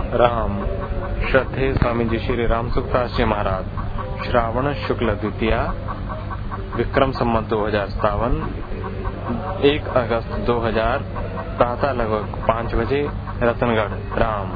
राम। श्रद्धेय स्वामी जी श्री राम सुखदास जी महाराज। श्रावण शुक्ल द्वितीया, विक्रम संवत 2057, 1 अगस्त 2000, प्रातः लगभग 5 बजे, रतनगढ़। राम।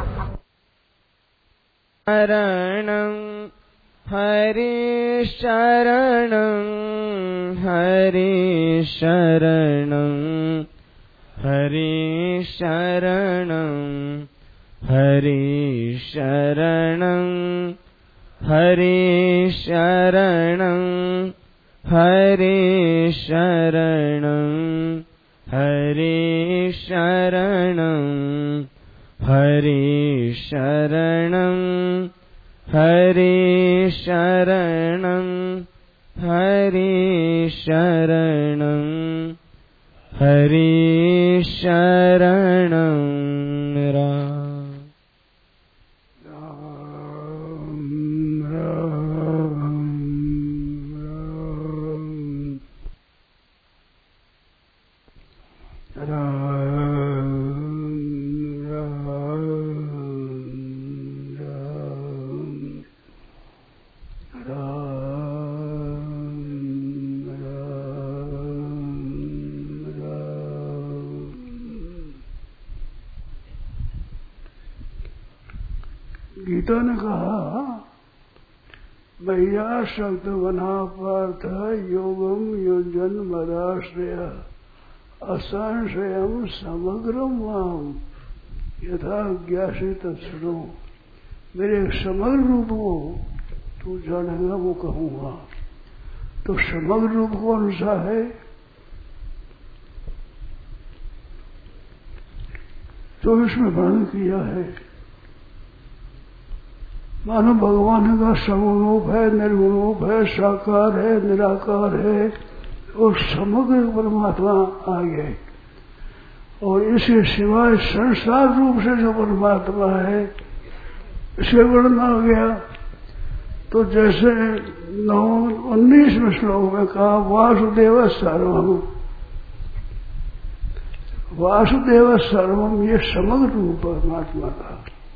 शरणं हरि शरणं हरि शरणं हरि शरणं हरि शरणं हरि शरणं हरि शरणं हरि शरणं हरि शरणं हरि शरणं हरि शरणं हरि शरणं गीता ने कहा मैया शब्द बना पार्थ योगम योजन मदाश्रय असंशयम समग्रम माम यथा ज्ञासी तत्सुनो। मेरे समग्र रूप को तू जानेगा वो कहूंगा। तो समग्र रूप कौन सा है? तो इसमें वर्णन किया है। मानो भगवान का सगुण रूप है, निर्गुण रूप है, साकार है, निराकार है और समग्र परमात्मा आ गए। और इसके सिवाय संसार रूप से जो परमात्मा है इसके वर्णन आ गया। तो जैसे 19वें श्लोक में कहा वासुदेव सर्वम, वासुदेव सर्वम ये समग्र रूप परमात्मा का।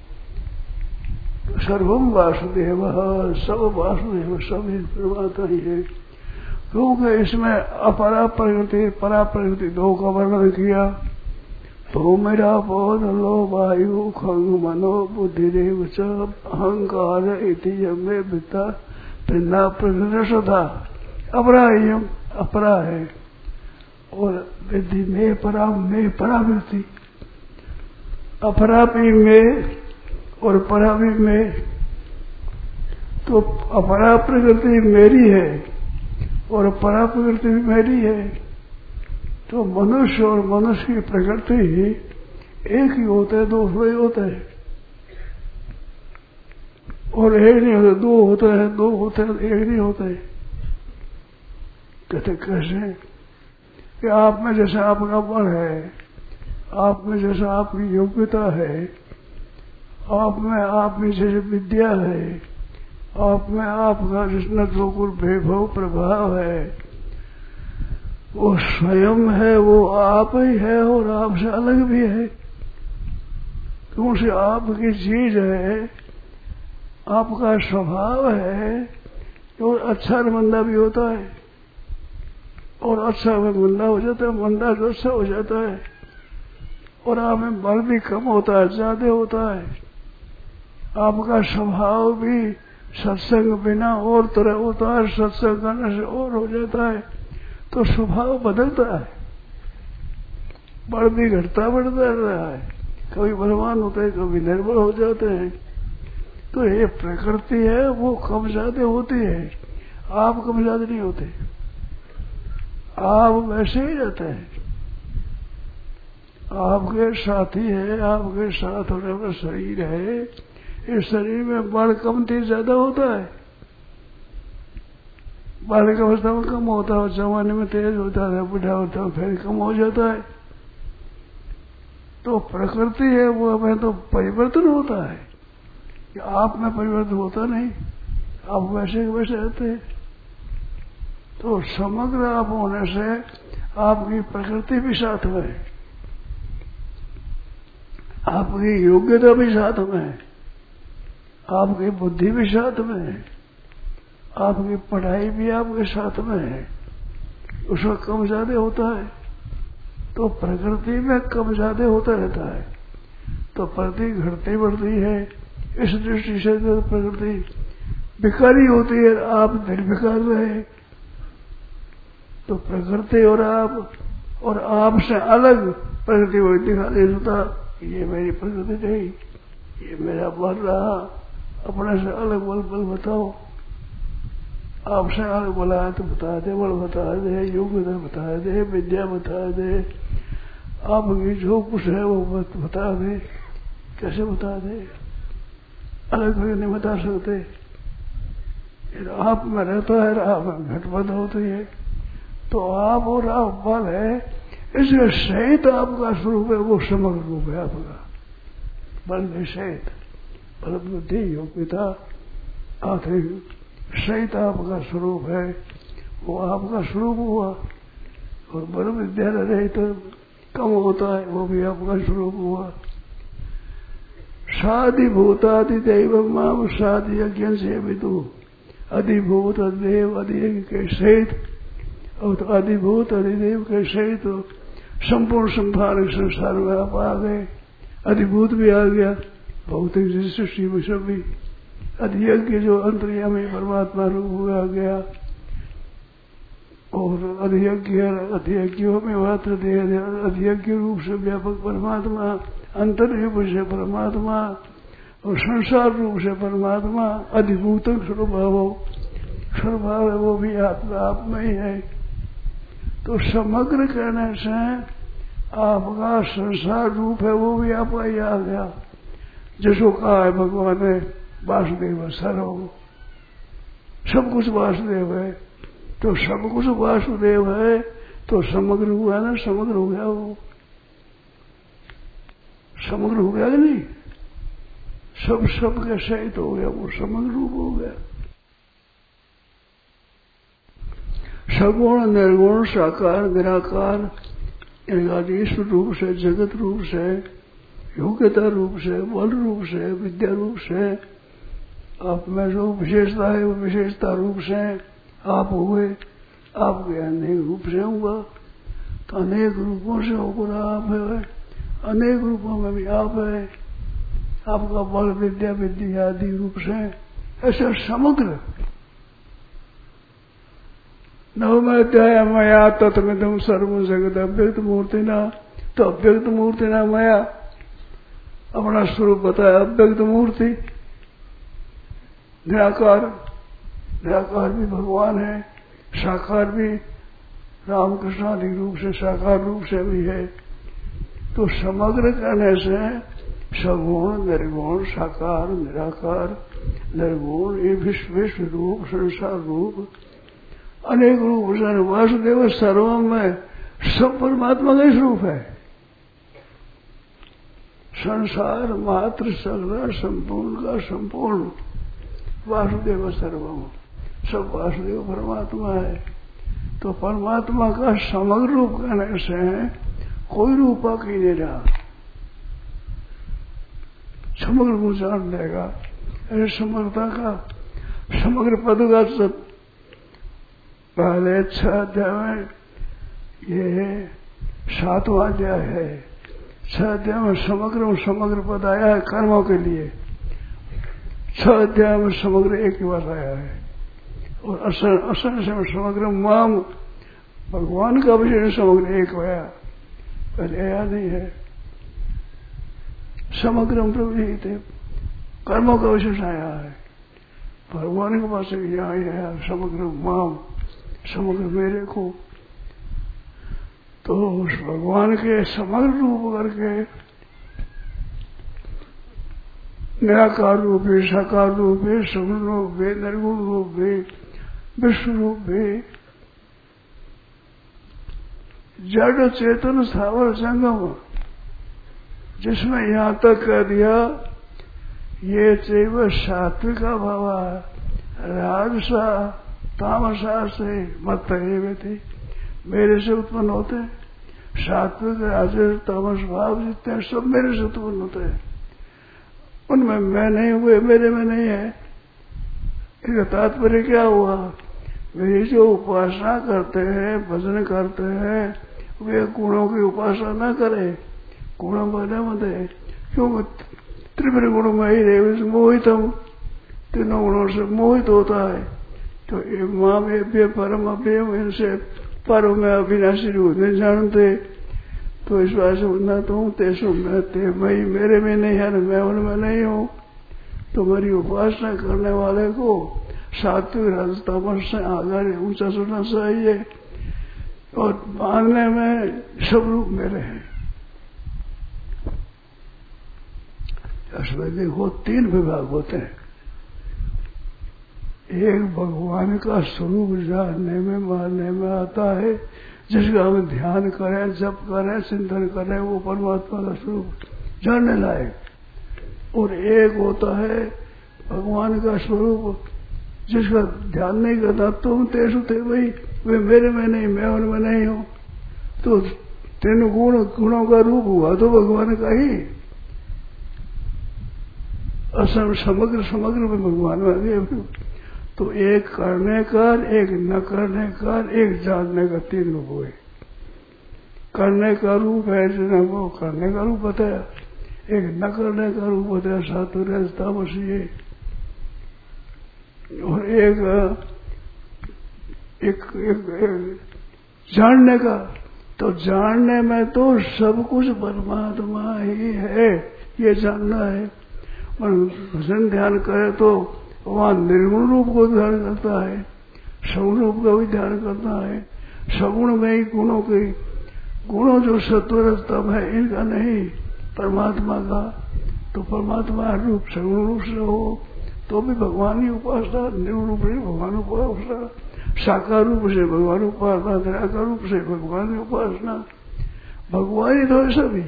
सर्वम वासुदेव, सब वासुदेव, सब परमात्मा ही है। क्योंकि इसमें अपरा प्रकृति परा प्रकृति दो का वर्णन किया। तो मेरा बोध लो वायु खंग मनो बुद्धिदेव च अहंकार इति में बिता भिन्ना प्रकृति सदा। अपरा यम अपरा है और विधि में परा में परावृत्ति। अपरा भी में और परा भी में। तो अपरा प्रकृति मेरी है और परा प्रकृति भी मेरी है। तो मनुष्य और मनुष्य की प्रकृति एक ही होते हैं, दो ही होते हैं। और एक नहीं होते, दो होते हैं, दो होते हैं, एक नहीं होते। कहते कैसे कि आप में जैसा आपका बल है, आप में जैसा आपकी योग्यता है, आप में जैसे विद्या है, आप में आपका जितना जो कुछ वैभव प्रभाव है वो स्वयं है, वो आप ही है और आपसे अलग भी है। क्योंकि आपकी चीज है, आपका स्वभाव है। और अच्छा मंदा भी होता है और अच्छा में मंदा हो जाता है, मंदा जो अच्छा हो जाता है। और आप में बल भी कम होता है, ज्यादा होता है। आपका स्वभाव भी सत्संग बिना और तरह होता है, सत्संग करने से और हो जाता है। तो स्वभाव बदलता है, बल भी घटता बढ़ता रहा है। कभी बलवान होते हैं, कभी निर्बल हो जाते हैं। तो ये प्रकृति है, वो कम ज्यादा होती है। आप कम ज्यादा नहीं होते, आप वैसे ही रहते हैं। आपके साथी है, आपके साथ होने वाला शरीर है। इस शरीर में बल कम तेज ज्यादा होता है। बालक अवस्था में कम होता है, जवानी में तेज होता है, बुढ़ा होता है फिर कम हो जाता है। तो प्रकृति है, वो हमें तो परिवर्तन होता है कि आप में परिवर्तन होता नहीं, आप वैसे के वैसे रहते हैं। तो समग्र आप होने से आपकी प्रकृति भी साथ में है, आपकी योग्यता भी साथ में है। आपकी बुद्धि भी साथ में है, आपकी पढ़ाई भी आपके साथ में है। उसमें कम ज्यादा होता है तो प्रकृति में कम ज्यादा होता रहता है, तो प्रकृति घटती बढ़ती है। इस दृष्टि से तो प्रकृति विकारी होती है, आप निर्विकार रहे, तो प्रकृति और आप से अलग प्रकृति को दिखा नहीं सकता। ये मेरी प्रकृति नहीं, ये मेरा बल रहा, अपने से अलग बल बताओ। आपसे अलग बोला है तो बता दे, बल बता दे, योग्यता बता दे, विद्या बता दे, आपकी जो कुछ है वो बता दे। कैसे बता दे? अलग करके नहीं बता सकते। आप में रहता है, आप में घटबंध होती है, तो आप और आप बल है, इसमें सहित आपका स्वरूप है, वो समग्र रूप है आपका। बल में सहित बल बुद्धि योग्यता आखिर सहित आपका स्वरूप है, वो आपका स्वरूप हुआ। और बल विद्या रहे तो कम होता है, वो भी आपका स्वरूप हुआ। साधिभूतादि दैव माम साधि यज्ञ से विदु अधिभूत अधिदेव अधियज्ञ के सहित, और अधिभूत अधिदेव के सहित तो संपूर्ण संसारिक संसार में आप आ गए। अधिभूत भी आ गया, भौतिक सृष्टि में सब भी। अधियज्ञ जो अंतर्यामी परमात्मा रूप हुआ गया, और अधियज्ञों में मात्र अधियज्ञ रूप से व्यापक परमात्मा, अंतर रूप से परमात्मा और संसार रूप से परमात्मा। अधिभूत स्वभाव है, वो भी आत्मा आप में ही है। तो समग्र कहने से आपका संसार रूप है, वो भी आपका ही आ गया। जिसको कहा है भगवान ने वासुदेव सर्व, सब कुछ वासुदेव है, तो सब कुछ वासुदेव है तो समग्र हुआ ना, समग्र हो गया, वो समग्र हो गया कि नहीं? सब के सहित हो गया, वो समग्र रूप हो गया। सगुण निर्गुण साकार निराकार ईश्वर रूप से, जगत रूप से, योग्यता रूप से, बल रूप से, विद्या रूप से, आप में जो विशेषता है वो विशेषता रूप से आप हुए। आपके अनेक रूप से हुआ, तो अनेक रूपों से होकर आप है, अनेक रूपों में भी आप है। आपका बल विद्या विद्या आदि रूप से ऐसा समग्र। नवम अध्याय मया तत्मिदं सर्वं जगत अव्यक्त मूर्ति ना, तो अव्यक्त मूर्ति ना मया अपना स्वरूप बताया। अव्यक्त मूर्ति निराकार, निराकार भी भगवान है, साकार भी रामकृष्ण आदि रूप से, साकार रूप से भी है। तो समग्र कहने से सगुण निर्गुण साकार निराकार निर्गुण ये विश्व रूप संसार रूप अनेक रूप से वासुदेव सर्वम में सब परमात्मा का स्वरूप है। संसार मात्र सगला संपूर्ण का संपूर्ण वासुदेव सर्वम, सब वासुदेव परमात्मा है। तो परमात्मा का समग्र रूप कहने से कोई रूप बाकी नहीं रहा, समग्र को जान लेगा। ऐसे समग्रता का समग्र पद का पहले 6 अध्याय में, ये 7वां अध्याय है। 6 अध्याय में समग्र पद आया है कर्मों के लिए। 6 अध्याय में समग्र एक ही बात आया है। और असल से समग्र माम भगवान का विषय समग्र एक आया, पहले आया नहीं है। समग्र प्रवृत्ति थे, कर्मों का विशेष आया है। भगवान के पास यहाँ आया समग्र माम, समग्र मेरे को। तो उस भगवान के समग्र रूप करके निराकार रूप है, साकार रूप है, सगुण रूप है, निर्गुण रूप है, विश्व रूप है, जड़ चेतन स्थावर संगम, जिसमें यहां तक कह दिया ये चैव सात्विका भावा राजसा तामसा से मत थी, मेरे से उत्पन्न होते हैं। सात्विक राजस तामस भाव जितने सब मेरे से उत्पन्न होते हैं। उनमें मैं नहीं हुए, मेरे में नहीं है। इसका तात्पर्य क्या हुआ? मेरी जो उपासना करते हैं, भजन करते हैं, वे गुणों की उपासना न करे, गुणों में न मते। क्यों? त्रिपुर गुणों में ही रहे, मोहित हम, तीनों गुणों से मोहित होता है। तो माँ में परम अभ्यम, इनसे परम में अविनाशी रूप नहीं जानते। तो इस बात से न तुम तेसु मैं ते, मैं मेरे में नहीं है, मैं उनमें नहीं हूँ। तो मेरी उपासना करने वाले को सात्विक राजस तमस से आगे ऊंचा सुनना चाहिए। और मानने में सब रूप मेरे हैं। इसमें देखो 3 विभाग होते हैं। एक भगवान का स्वरूप जानने में, मानने में आता है, जिसका हम ध्यान करें, जप करें, चिंतन करें, वो परमात्मा का स्वरूप जानने लायक। और एक होता है भगवान का स्वरूप जिसका ध्यान नहीं करता, तुम तेसु थे भाई, वे मेरे में नहीं, मैं उनमें नहीं हूं। तो 3 गुणों का रूप हुआ तो भगवान का ही। असम समग्र में भगवान में गए। तो एक करने का, एक न करने का, एक जानने का 3 रूप हुए। करने का रूप है जिन्हें वो करने का रूप बताया, एक न करने का रूप बताया सात्विक तामस ये, और एक जानने का। तो जानने में तो सब कुछ परमात्मा ही है, ये जानना है। और भजन ध्यान करे तो वहां निर्गुण रूप को ध्यान करता है, सगुण रूप का भी ध्यान करता है। सगुण में ही गुणों जो सत्वरस्तम है इनका नहीं, परमात्मा का। तो परमात्मा रूप सगुण रूप से हो तो भी भगवान की उपासना, निर्गुण रूप से भगवान उपासना, साकार रूप से भगवान उपासना, निराकार रूप से भगवान की उपासना। भगवान ही तो है सभी,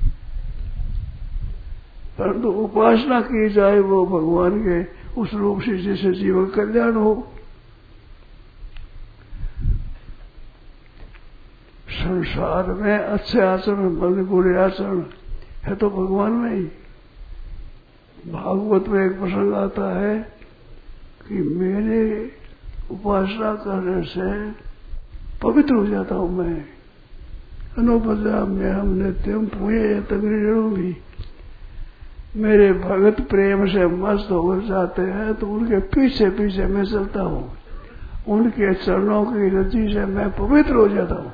परंतु उपासना की जाए वो भगवान के उस रूप से जिससे जीवन कल्याण हो। संसार में अच्छे आचरण, बल्कि बुरे आचरण है तो भगवान में ही। भागवत में एक प्रसंग आता है कि मेरे उपासना करने से पवित्र हो जाता हूं मैं। अनुपजा में हम नित्यम पुण्य तंग्रीणों भी, मेरे भगत प्रेम से मस्त हो जाते हैं तो उनके पीछे पीछे मैं चलता हूं, उनके चरणों की रति से मैं पवित्र हो जाता हूं।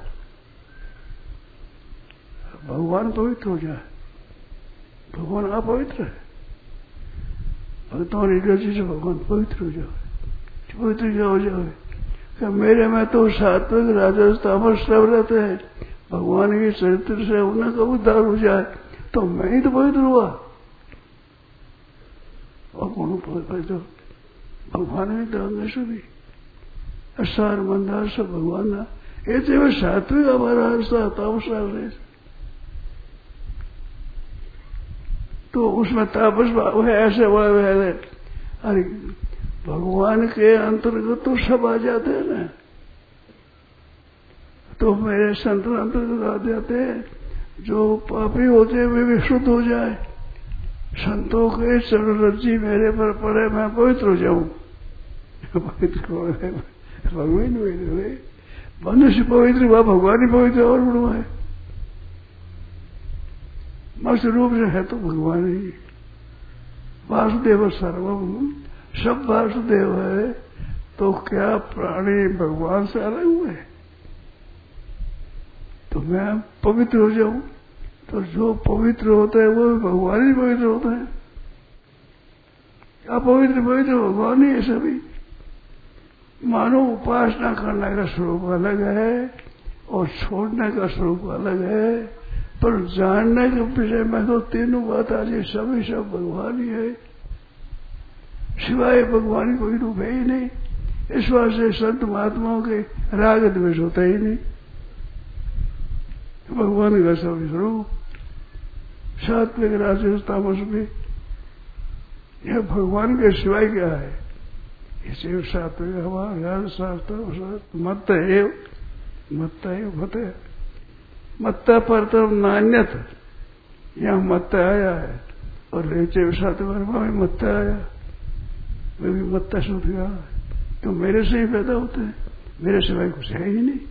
भगवान पवित्र हो जाए, भगवान अपवित्र है। भक्तों की रति से भगवान पवित्र हो जाए, पवित्र हो जाए। कि मेरे में तो सात्विक राजस तामस सब रहते हैं, भगवान के चरित्र से उनका उद्धार हो जाए तो मैं ही तो पवित्र हुआ। और कौन पवित्र? भगवान ही तो सभी असार मंदार सब भगवान ना। ये सात्विक हमारा तामस तो उसमें तापस भाव है, ऐसे भाव है। अरे भगवान के अंतर्गत तो सब आ जाते हैं ना, तो मेरे संत अंतर्गत आ जाते हैं। जो पापी होते हैं वे भी शुद्ध हो जाए, संतों के चरण रज्जी मेरे पर पड़े, मैं पवित्र हो जाऊं। पवित्र कौन है? भगवान पवित्र है। मनुष्य पवित्र हुआ, भगवान ही पवित्र और बड़ा है। मस्त रूप से है तो भगवान ही। वासुदेव सर्वम, सब वासुदेव है, तो क्या प्राणी भगवान से अलग हुए? तो मैं पवित्र हो जाऊं, तो जो पवित्र होता है वो भगवान ही पवित्र होता है। अपवित्र पवित्र भगवान ही है सभी। मानो उपासना करने का स्वरूप अलग है और छोड़ने का स्वरूप अलग है, पर जानने के विषय में तो तीनों बात आ जाए, सभी सब भगवान ही है, सिवाय भगवान कोई रूप है ही नहीं। इस बात से संत महात्माओं के राग द्वेष होता ही नहीं। भगवान का सभी स्वरूप सात्विक राजस तामस में, यह भगवान के सिवाय क्या है? इसे सात्विक हमारा मत मत्ता परतम नान्यत, यह मत आया है। और रेचे साथ में मत्ता आया, मैं भी मत्ता सूख गया। तो मेरे से ही पैदा होते हैं, मेरे सिवाय कुछ है ही नहीं।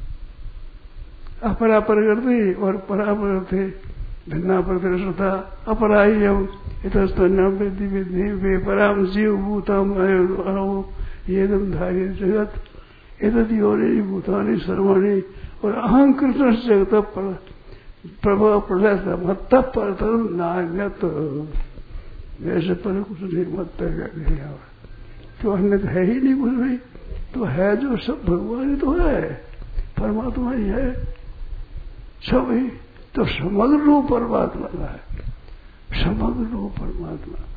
अपरा प्रकृति और परा प्रकृति भिन्ना प्रकृति अपराह्यम इतस्तन्यम वेदी वेदी वे पराम जीव भूतम येदम धार्य जगत एतद्योनि भूतानि सर्वाणि और अहं कृष्ण जगत प्रभव प्रलय मत्त पर नान्यत। वैसे पर कुछ नहीं, मत नहीं आवा तो अन्य है ही नहीं कुछ भी। तो है जो सब भगवान ही तो है, परमात्मा ही है सब ही। तो समग्र रूप परमात्मा का है, समग्र रूप परमात्मा।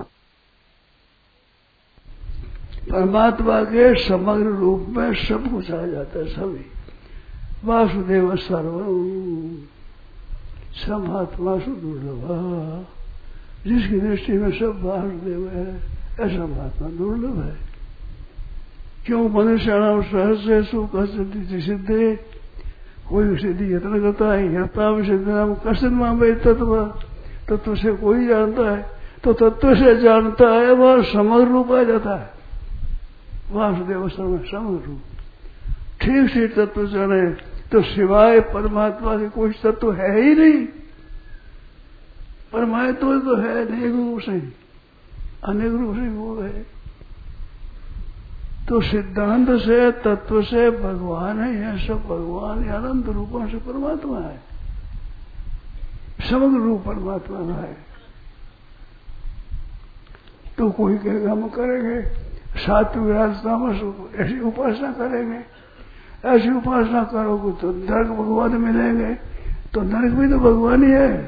परमात्मा के समग्र रूप में सब कुछ आ जाता है, सभी। वासुदेव सर्वम समात्मा सुदुर्लभ, जिसकी दृष्टि में सब वासुदेव है ऐसा महात्मा दुर्लभ है। क्यों मनुष्याणाम सहस्रेषु कश्चित् सिद्धे, कोई सिद्धि यत्न करता है, यत्ता सिद्धि नाम कश्चित् मां वे तत्व से कोई जानता है, तो तत्व से जानता है वह समग्र रूप आ जाता है। वासुदेव समग्र रूप ठीक से तत्व जाने तो सिवाय परमात्मा के कोई तत्व है ही नहीं। परमात्मा तो है अनेक रूप से, अनेक रूप से वो है। तो सिद्धांत से तत्व से भगवान है, सब भगवान अनंत रूपों से परमात्मा है, समग्र रूप परमात्मा का है। तो कोई कहेगा हम करेंगे सात्विक राजतामस ऐसी उपासना करेंगे, ऐसी उपासना करोगे तो नरक भगवान मिलेंगे, तो नरक भी तो भगवान ही है,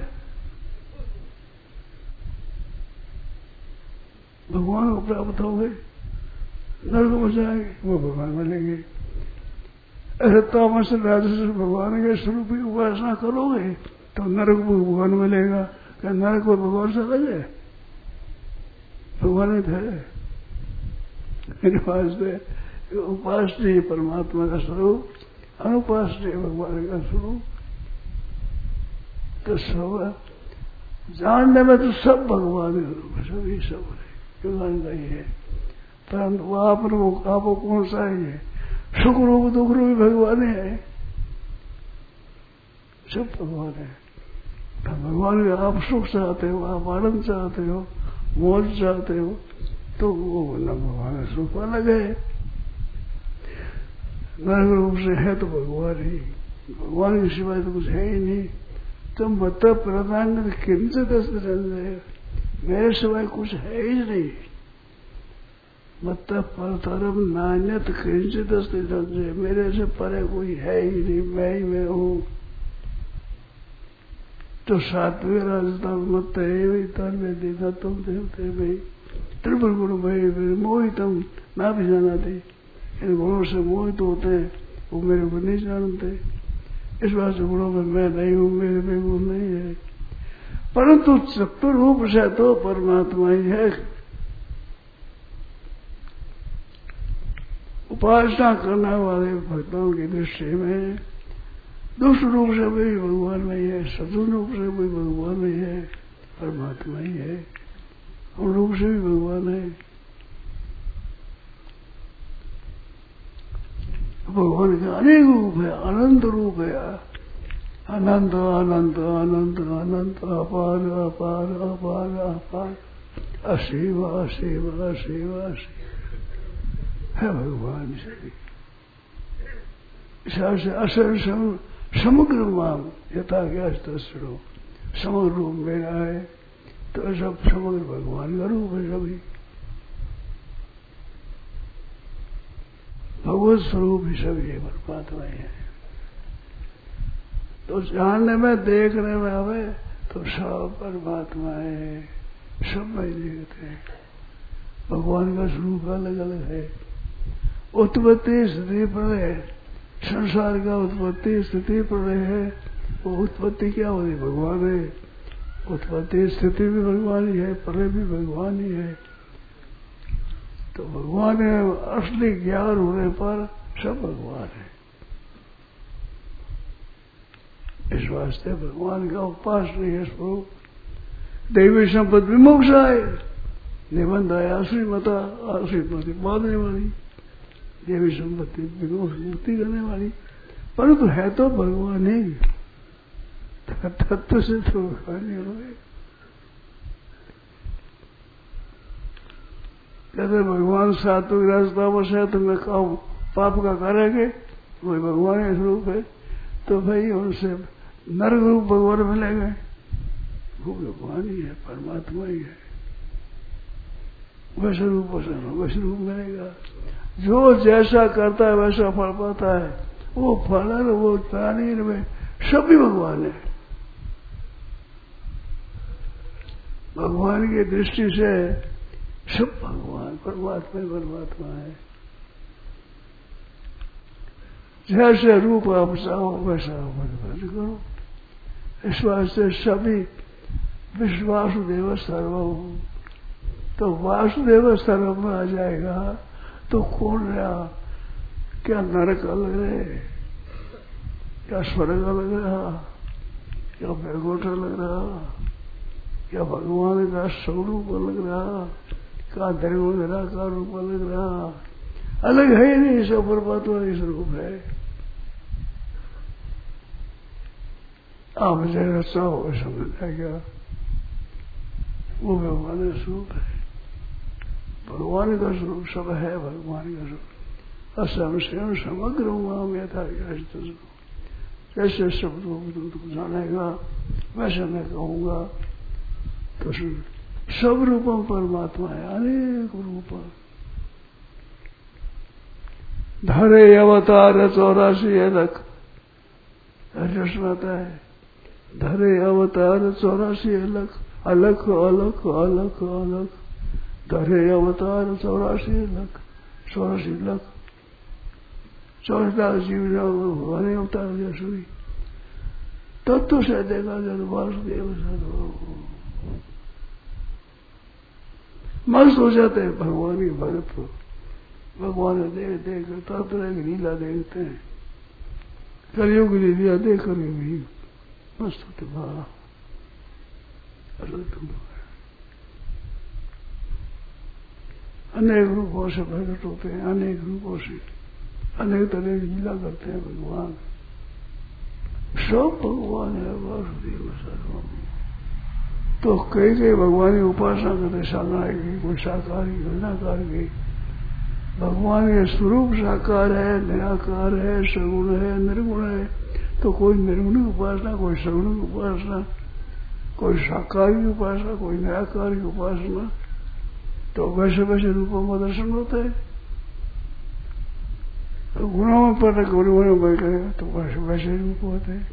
भगवान को प्राप्त हो गए, नरक में जाएंगे वो भगवान मिलेंगे। ऐसे तामस राजस भगवान के स्वरूप की उपासना करोगे तो नरक को भगवान मिलेगा। क्या नरक को भगवान से अलग है? भगवान ही है। उपासनीय परमात्मा का स्वरूप, अनुपासनीय भगवान का स्वरूप। तो सब जानने में तो सब भगवान के रूप, सभी सब है, भगवान का ही है। परंतु आपको कौन सा है? सुख रूप दुख रूप भगवान है, सब भगवान है। भगवान के आप सुख चाहते हो, आप आनंद चाहते हो, मौज चाहते हो, तो वो न भगवान सुख अलग है। नरक रूप से है तो भगवान ही, भगवान के सिवाय तो कुछ है ही नहीं। तो मत प्रधान किंचित मेरे सिवाय कुछ है ही नहीं। मत परतरम नान्यत किंचित मेरे से परे कोई है ही नहीं, मैं ही मैं हूँ। तो सात्विक राजस्थान मत है तुम देवते भाई त्रिपुर गुण भाई मोहितम ना भी जाना थे। इन गुणों से मोहित होते हैं, वो मेरे को नहीं जानते। इस बात से गुणों में मैं नहीं हूँ, मेरे में गुण नहीं है। परंतु चतुर रूप से तो परमात्मा ही है। उपासना करने वाले भक्तों की दृष्टि में दुष्ट रूप से भी भगवान में है, सदुष्ट रूप से भी भगवान में है, परमात्मा ही है। उन रूप से भी भगवान है। भगवान के अनेक रूप है, अनंत रूप है, अनंत अनंत अनंत अनंत अपार अपार अपार अपार असीम असीम असीम असीम है भगवान से। असर समग्र माम यथा क्या समग्र रूप मेरा है, तो सब समग्र भगवान का रूप है। सभी भगवत स्वरूप ही सभी है, परमात्मा ही है। तो जानने में देखने में आवे तो सब परमात्मा है, सब में देखते हैं। भगवान का स्वरूप अलग अलग है। उत्पत्ति स्थिति प्रलय, संसार का उत्पत्ति स्थिति प्रलय है। वो उत्पत्ति क्या होती? भगवान है। उत्पत्ति स्थिति भी भगवान ही है, प्रलय भी भगवान ही है। तो भगवान है, असली ज्ञान होने पर सब भगवान है। इस वास्ते भगवान का उपासनीय स्वरूप दैवी संपत्ति विमोक्षा है, निबंध है आश्रित मती बांधने वाली, देवी संपत्ति विमोक्ष मुक्ति करने वाली, परंतु है तो भगवान ही, तत्व से तो भगवान नहीं होंगे। कहते भगवान सात्विक राजतामस है तो मैं काम पाप का करेंगे, वही भगवान का स्वरूप है, तो भाई उनसे नरक रूप भगवान मिलेंगे, वो भगवान ही है, परमात्मा ही है, वैसे रूप मिलेगा। जो जैसा करता है वैसा फल पाता है, वो फल वो प्राणी में सभी भगवान है। भगवान की दृष्टि से सब भगवान परमात्मा है। जैसे रूप आप चाहो वैसा भगवान करो। इस वास्ते सभी विश्वासुदेव सर्वम, तो वासुदेव सर्वम में आ जाएगा तो कौन रहा? क्या नरक अलग रहे, क्या स्वर्ग अलग रहा, क्या बैकुंठ अलग रहा, क्या भगवान का स्वरूप अलग रहा, क्या निर्गुण निराकार रूप अलग रहा? अलग है ही नहीं, सब परमात्मा का स्वरूप है। आप जैसा चाहो समझ जाएगा, वो भगवान का स्वरूप है, भगवान का स्वरूप सब है, भगवान का स्वरूप असंशय समग्र माम यथा जैसे सब रूप जानेगा वैसे मैं कहूंगा, तो सब रूपम परमात्मा है, अनेक रूप। धरे अवतार 84 अलख, आता है धरे अवतार 84 अलख, अलख अलख अलख अलख, धरे अवतार 84 लख, 84 लख 24 लाख जीव भगवान अवतार जैसे तत्व से देखा जब वासुदेव मस्त हो जाते हैं भगवान की भगत को। भगवान देख देख तरह तरह की लीला देखते हैं, कलयुग की लीला देख कर भी मस्त होते बाबा। अनेक रूपों से प्रकट होते हैं, अनेक रूपों से अनेक तरह की लीला करते हैं भगवान। सब भगवान है वासुदेव सर्वम। तो कई कई भगवान की उपासना करते, साकार की, कोई साकार की, कोई निराकार की। भगवान के स्वरूप साकार है, निराकार है, सगुण है, निर्गुण है। तो कोई निर्गुण की उपासना, कोई सगुण की उपासना, कोई साकार की उपासना, कोई निराकार की उपासना। तो वैसे वैसे रूपों का दर्शन होता है। तो गुणों में पर गुणों में बैठे तो वैसे वैसे रूप होते हैं।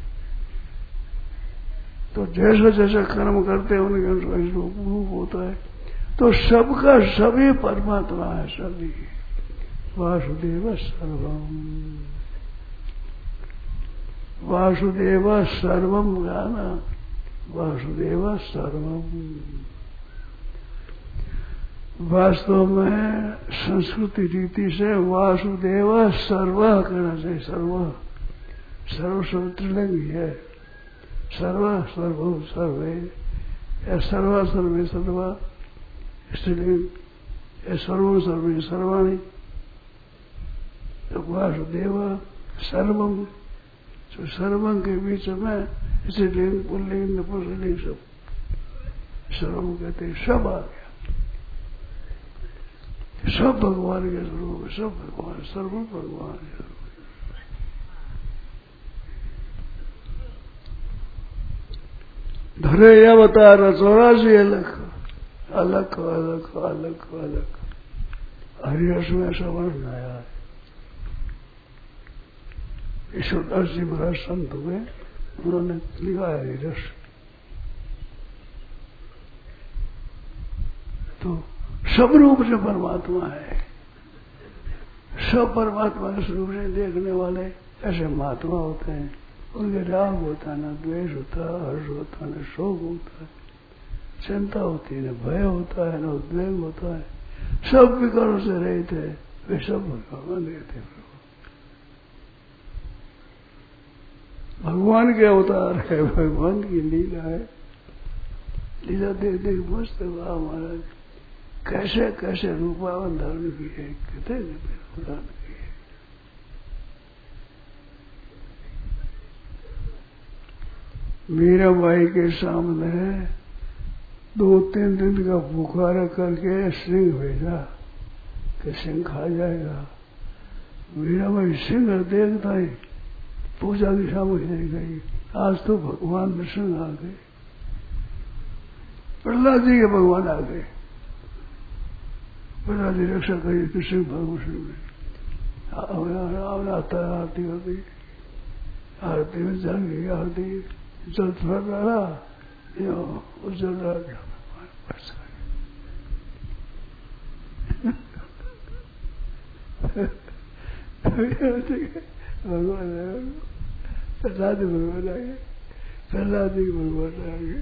तो जैसा जैसा कर्म करते हैं उनके अनुसार रूप होता है। तो सबका सभी परमात्मा है, सभी वासुदेव सर्वम। वासुदेव सर्वम गाना, वासुदेव सर्वम। वास्तव में संस्कृति रीति से वासुदेव सर्व कहना चाहिए। सर्व सर्व त्रिलिंग है। सर्व सर्व सर्वे या सर्वा सर्वे सर्वा स्त्रीलिंग या सर्व सर्वे सर्वाणी। तो वासुदेव सर्वम, तो सर्वम के बीच में स्त्रीलिंग पुल्लिंग नपुंसकलिंग सब सर्वम कहते सब आ गया। सब भगवान के स्वरूप है, सब भगवान, सर्व भगवान के स्वरूप। धरे अवतार 84 अलग अलग अलग अलग अलग। हरिहर्ष में ऐसा वर्णन आया है। ईश्वरदास जी महाराज संत हुए, उन्होंने लिखा है हरिहर्ष। तो सब रूप से परमात्मा है। सब परमात्मा के स्वरूप से देखने वाले ऐसे महात्मा होते हैं। उनके राग होता है, न द्वेष होता है, हर्ष होता है, न शोक होता है, चिंता होती है, न भय होता है, न उद्वेग होता है। सब विकारों से रहित है, वे सब भगवान रहते हैं। भगवान के अवतार है, भगवान की लीला है। लीला देख देख मस्त वाह महाराज, कैसे कैसे रूपावन धारण किए, कितने धारण किए। मीराबाई के सामने 2-3 दिन का भूखा रख करके सिंह भेजा कि सिंह खा जाएगा। मीराबाई सिंह देखता ही पूजा की सामग्री गई, आज तो भगवान में सिंह आ गए, प्रहलाद जी के भगवान आ गए। प्रहलाद जी रक्षा करिए कि सिंह भगवान में आरती हो गई, आरती में जल गई, आरती जल थोड़ा डाला, जल डाल बस भगवान प्रहलाद भगवान आ गए, प्रहलाद जी भगवान आ गए।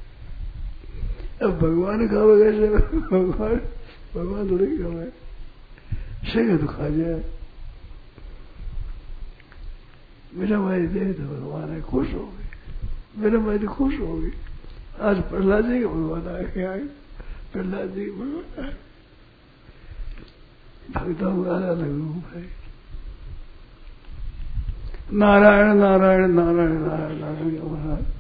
अब भगवान खावे कैसे, भगवान थोड़ी खावे, सिंह तो खा जाए। मेरा भाई देख तो भगवान है, खुश हो गई, मेरा भाई तो खुश हो गई। आज प्रहलाद जी के भगवान आ गए, प्रहलाद जी के भगवान आए, भक्तों का अलग रूप है। नारायण नारायण नारायण नारायण नारायण।